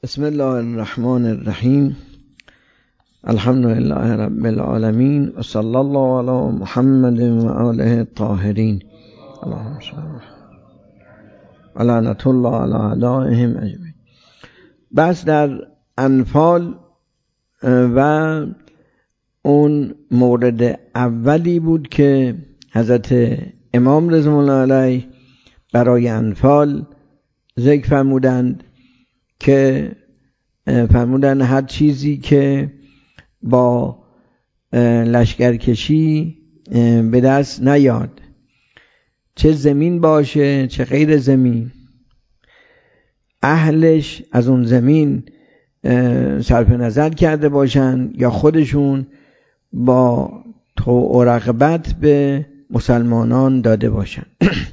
بسم الله الرحمن الرحیم. الحمد لله رب العالمین و صلی الله علی محمد و آله الطاهرین. اللهم صل و لعنت الله علی اعدائهم اجمعین. بس در انفال و اون مورد اولی بود که حضرت امام رضوان الله علیه برای انفال ذکر فرمودند که فرمودن هر چیزی که با لشکرکشی به دست نیاد، چه زمین باشه چه غیر زمین، اهلش از اون زمین صرف نظر کرده باشن یا خودشون با طوع و رغبت به مسلمانان داده باشن.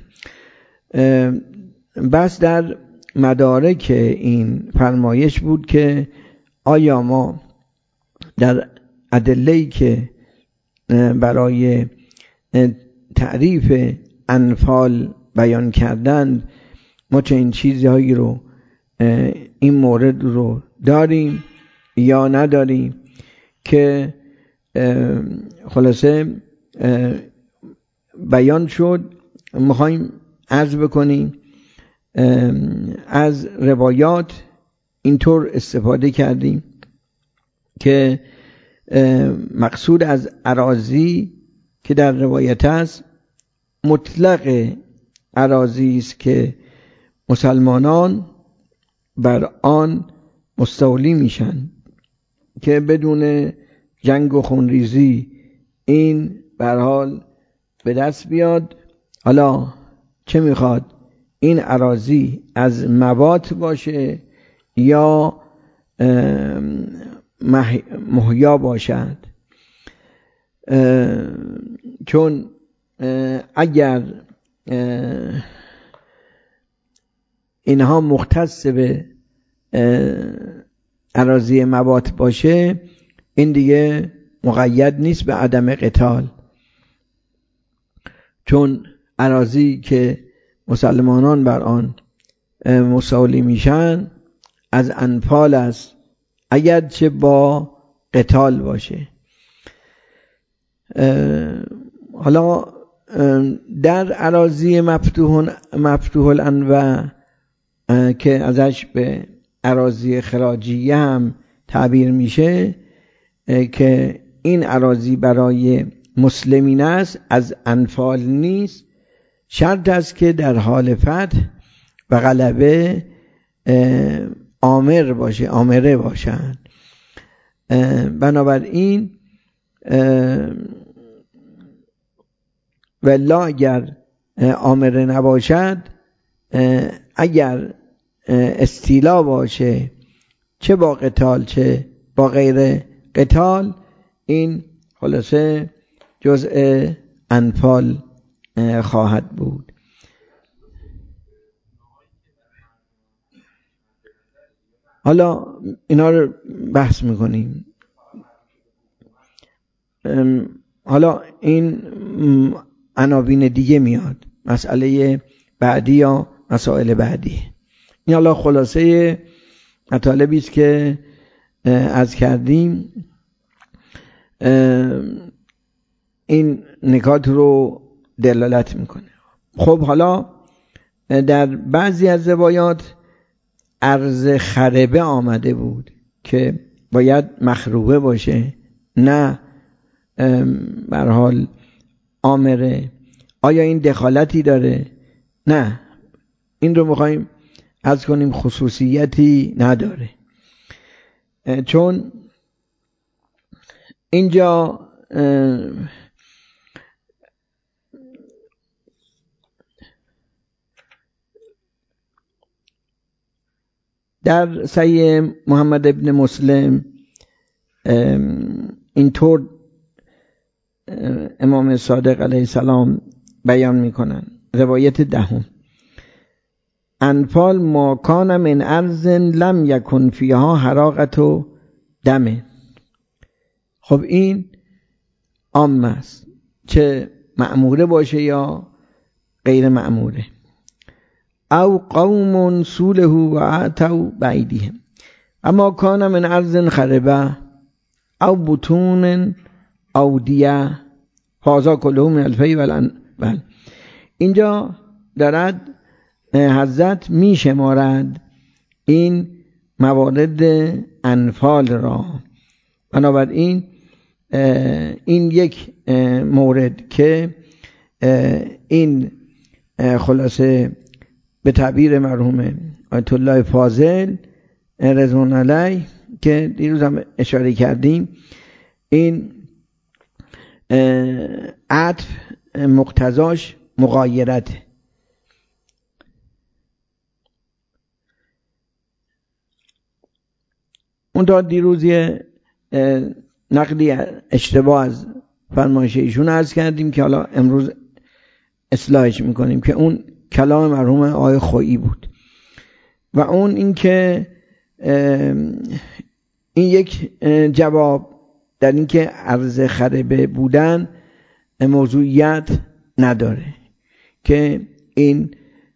بس در مدارک این فرمایش بود که آیا ما در ادله‌ای که برای تعریف انفال بیان کردند ما چه این چیزهایی رو این مورد رو داریم یا نداریم، که خلاصه بیان شد. میخوایم عرض بکنیم از روایات اینطور استفاده کردیم که مقصود از اراضی که در روایت است مطلق اراضی است که مسلمانان بر آن مستولی میشن که بدون جنگ و خونریزی این به هر حال به دست بیاد. حالا چه میخواد این اراضی از موات باشه یا محیا باشد، چون اگر اینها مختص به اراضی موات باشه این دیگه مقید نیست به عدم قتال، چون اراضی که مسلمانان بر آن مستولی میشن از انفال است اگرچه با قتال باشه. حالا در اراضی مفتوح الانواع که ازش به اراضی خراجیه هم تعبیر میشه که این اراضی برای مسلمین است، از انفال نیست، شرط است که در حال فتح و غلبه آمره باشند. بنابراین والله اگر آمره نباشد، اگر استیلا باشه چه با قتال چه با غیر قتال، این خلاصه جزء انفال خواهد بود. حالا اینا رو بحث میکنیم. حالا این عناوین دیگه میاد، مسئله بعدی یا مسائل بعدی. این حالا خلاصه مطالبی است که عرض کردیم. این نکات رو دلالت میکنه. خب حالا در بعضی از روایات عرض خربه آمده بود که باید مخروبه باشه، نه به هر حال آمره. آیا این دخالتی داره؟ نه، این رو میخوایم عرض کنیم خصوصیتی نداره، چون اینجا در صحیح محمد ابن مسلم اینطور امام صادق علیه السلام بیان میکنن، روایت 10: انفال ما کان من ارض لم یکن فیها حراقت و دم. خب این عام است، چه مأموره باشه یا غیر مأموره. او قوم سوله و اعتوا بایدیهم، اما کان من ارض خربه او بطون اودیه هذا کله من الفی بل. اینجا دارد حضرت می شمارد این موارد انفال را. بنابراین این یک مورد که این خلاصه به تعبیر مرحوم آیت الله فاضل رضوان علیه که دیروز هم اشاره کردیم، این عطف مقتضاش مغایرت. اون تا دیروز یه نقلی اشتباه از فرمایش ایشون عرض کردیم که حالا امروز اصلاحش میکنیم که اون کلام مرحوم آقای خویی بود و اون این که این یک جواب در این که ارض خربه بودن موضوعیت نداره، که این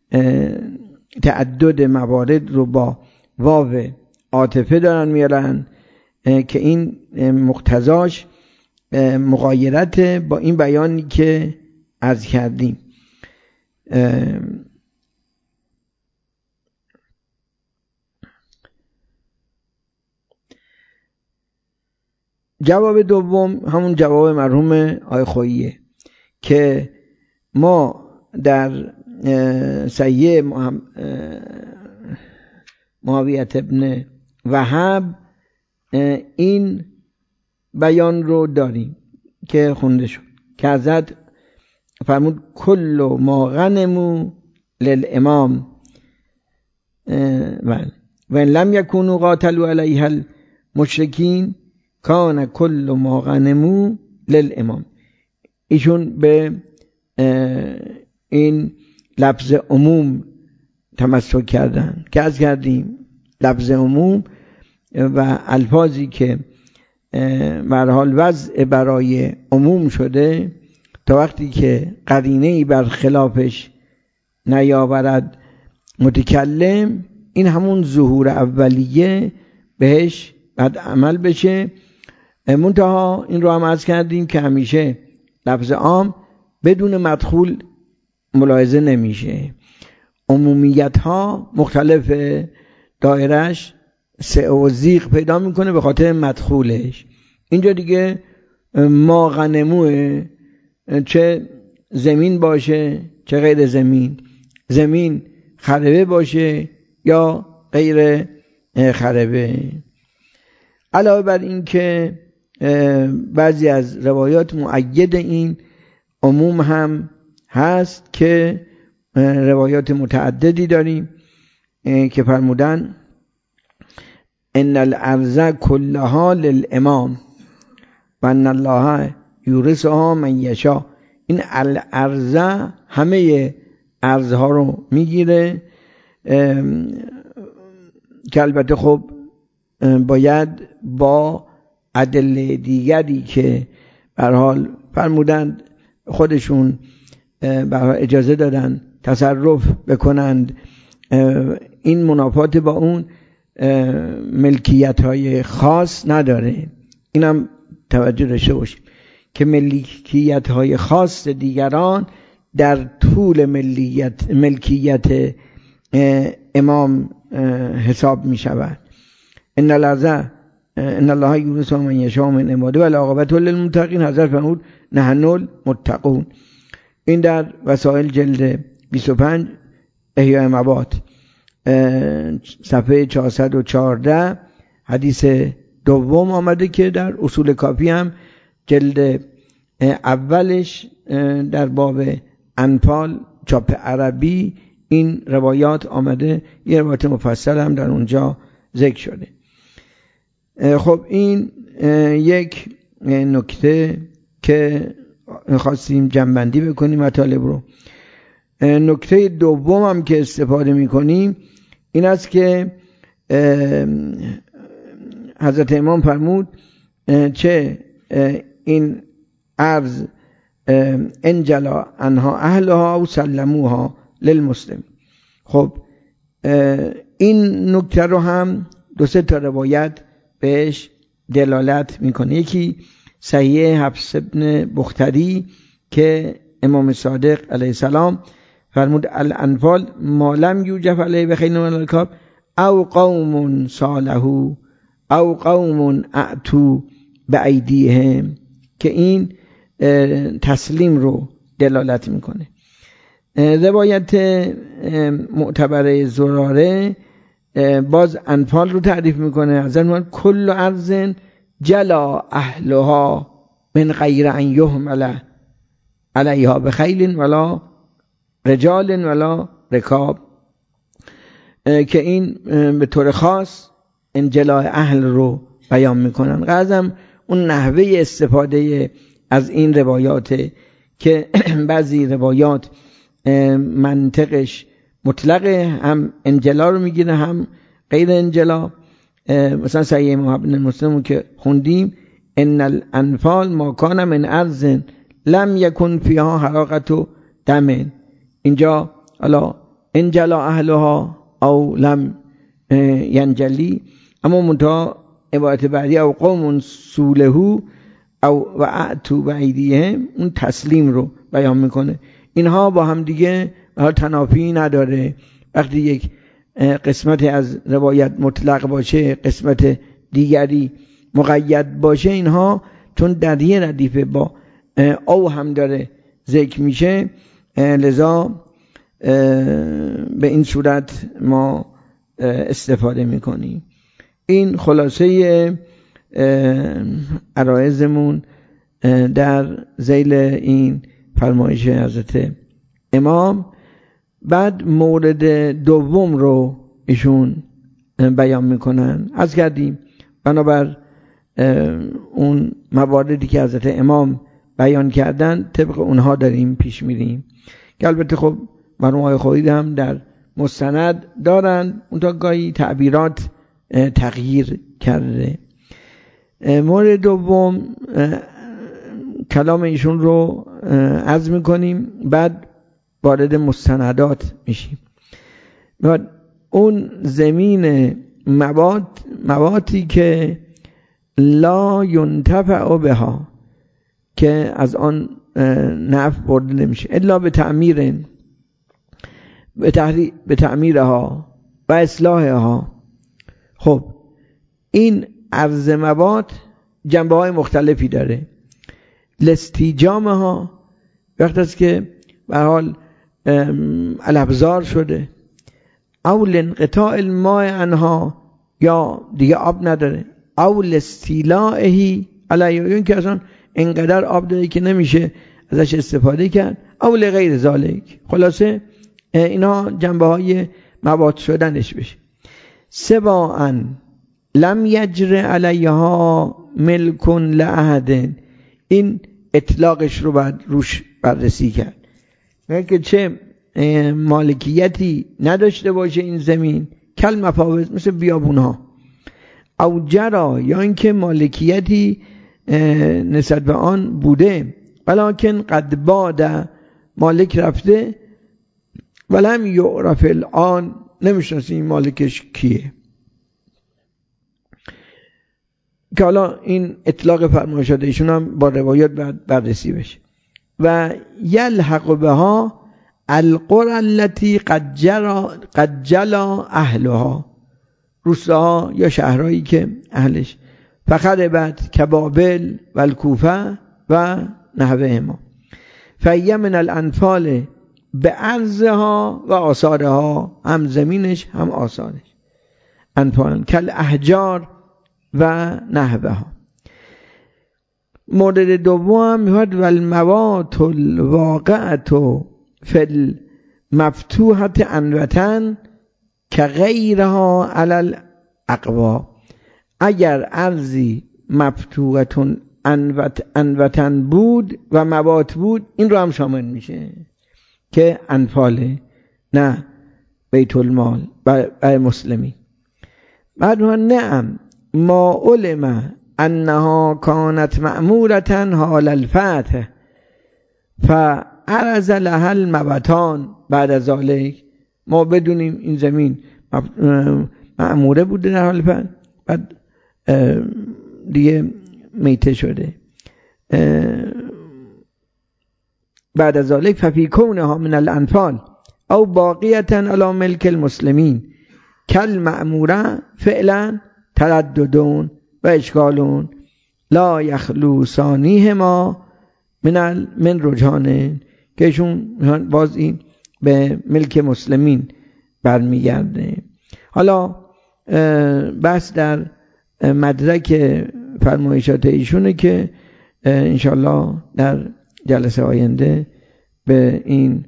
تعدد موارد رو با واو عاطفه دارن میارن که این مقتضاش مغایرت با این بیانی که عرض کردیم. جواب دوم همون جواب مرحوم آقای خوییه که ما در صحیح معاویه ابن وهب این بیان رو داریم که خونده شد که حضرت فرمود کل ما غنموا للامام و ان لم یکونوا قاتلوا علیها المشرکین کان کل ما غنموا للامام. ایشون به این لفظ عموم تمسک کردن که از کردیم لفظ عموم و الفاظی که به هر حال وضع برای عموم شده تا وقتی که قرینه‌ای بر خلافش نیاورد متکلم، این همون ظهور اولیه بهش بعد عمل بشه. منتها این رو هم عرض کردیم که همیشه لفظ عام بدون مدخول ملاحظه نمیشه. عمومیت ها مختلف دایرش سعه و زیغ پیدا میکنه به خاطر مدخولش. اینجا دیگه ما غنموه، چه زمین باشه چه غیر زمین، زمین خربه باشه یا غیر خربه. علاوه بر این که بعضی از روایات مؤید این عموم هم هست که روایات متعددی داریم که فرمودن ان الارض كلها للامام و ان الله یورثها من یشاء. این الارض همه ارزها رو میگیره که البته خب باید با ادله دیگری که به هر حال فرمودند خودشون به اجازه دادن تصرف بکنند، این منافات با اون ملکیت های خاص نداره. اینم توجه داشته باشیم که ملکیت های خاص دیگران در طول ملکیت امام حساب می شود. ان الله یورث من یشاء من عباده والعاقبة للمتقین. حضرت فرمود نحن المتقون. این در وسائل جلد 25 احیاء مواد صفحه 414 حدیث دوم آمده که در اصول کافی هم جلد اولش در باب انفال چاپ عربی این روایات آمده، یه روایت مفصل هم در اونجا ذکر شده. خب این یک نکته که خواستیم جمع‌بندی بکنیم مطالب رو. نکته دوم هم که استفاده می‌کنیم این است که حضرت امام فرمود چه این ارض انجلا عنها اهلها و سلموها للمسلم. خب این نکته رو هم 2-3 تا روایت بهش دلالت میکنه. یکی صحیح حفص ابن بختری که امام صادق علیه السلام فرمود الانفال ما لم یوجف علیه بخیل من الکاب او قوم صالحو او قوم اعتو بایدیهم، که این تسلیم رو دلالت میکنه. روایت معتبر زراره باز انفال رو تعریف میکنه. از اون کل ارض جلا اهلها من غیر ان یحمل علیها بخیل ولا رجال ولا رکاب، که این به طور خاص انجلاء اهل رو بیان میکنن. قضم اون نحوه استفاده از این روایات که بعضی روایات منطقش مطلقه، هم انجلا رو میگیره هم غیر انجلا. مثلا صحیح محمد مسلم که خوندیم ان الانفال ما کان من ارض لم یکن فیها حراقت دم، اینجا حالا انجلا اهلها او لم ینجلی، اما منتها عبارت بعدی او قوم سولهو او وعتو بایدیهم اون تسلیم رو بیان میکنه. اینها با هم دیگه تنافی نداره. وقتی یک قسمت از روایت مطلق باشه، قسمت دیگری مقید باشه، اینها چون در یه ردیفه با او هم داره ذکر میشه، لذا به این صورت ما استفاده میکنیم. این خلاصه عرایزمون در ذیل این فرمایش حضرت امام. بعد مورد دوم رو ایشون بیان میکنن. از کردیم بنابر اون مواردی که حضرت امام بیان کردن طبق اونها داریم پیش میریم، که البته خب مرحوم خورشید هم در مستند دارن، اون تا گاهی تعبیرات تغییر کرده. مورد دوم کلام ایشون رو عرض میکنیم، بعد وارد مستندات میشیم. بعد اون زمین مواتی که لا ینتفع بها، که از آن نفع برده نمیشه الا به تعمیرها و اصلاحها. خب این عرض مواد جنبه های مختلفی داره. لاستیجامها وقت است که به حال الابزار شده، او لانقطاع الماء عنها، یا دیگه آب نداره، او لاستیلائهی علیه، این که اصلا اینقدر آب داره که نمیشه ازش استفاده کرد، او لغیر ذالک. خلاصه اینا جنبه های مواد شدنش بشه. سواء لم یجر علیها ملک لأحد، این اطلاقش رو بعد روش بررسی کرد که چه مالکیتی نداشته باشه این زمین، کل مفاوض مثل بیابونها، او جرا، یا اینکه مالکیتی نسبت به آن بوده ولکن قد باد، مالک رفته، ولم یعرف الان، نمیشناسی این مالکش کیه. که حالا این اطلاق فرمایشات ایشون هم با روایات بررسی بشه. و یلحق بها القرى التي قد جلا اهلها، روستاها یا شهرهایی که اهلش فخربت کبابل و الکوفه و نحوهما، فهی من الانفال به ارضها و آثارها، هم زمینش هم آثارش، انفال کل احجار و نحوها. مورد دوم میاد و الموات الواقعت فی المفتوحة انوتن که غیرها علی الاقوا، اگر ارضی مفتوحة انوتن بود و موات بود این رو هم شامل میشه که انفاله، نه بیت المال برای مسلمی. بعد نعم ما علم انها كانت مأمورة حال الفتح فعرض لها المبتان بعد ذلك، ما بدونیم این زمین معموره بوده در حال بعد دیگه میته شده. بعد از ذلك ففی کونها من الانفال او باقیتا علی ملک المسلمین کل معموره فعلا ترددون و اشکالون لا یخلو ثانیهما من رجحان، کهشون باز این به ملک مسلمین برمیگرده. حالا بحث در مدرک فرمایشات ایشونه که انشالله در جلسه آینده به این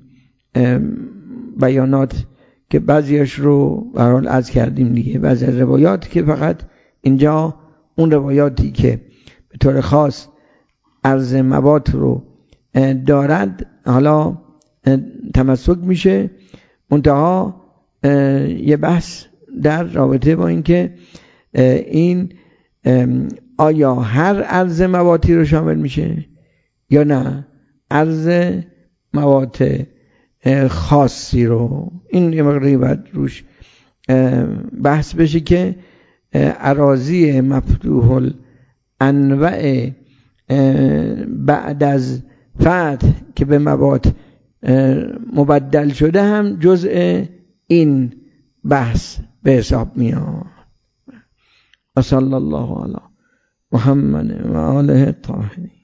بیانات که بعضیش رو به هر حال عرض کردیم دیگه، بعضی از روایات که فقط اینجا اون روایاتی که به طور خاص عرض مواد رو دارد حالا تمسک میشه. منتها یه بحث در رابطه با این که این آیا هر عرض مواتی رو شامل میشه یا نه عرض مواد خاصی رو. این یه مقداری باید روش بحث بشه که اراضی مفتوح الانواع بعد از فتح که به مواد مبدل شده هم جزء این بحث به حساب میاد. و صلی الله علی محمد و آله الطاهرین.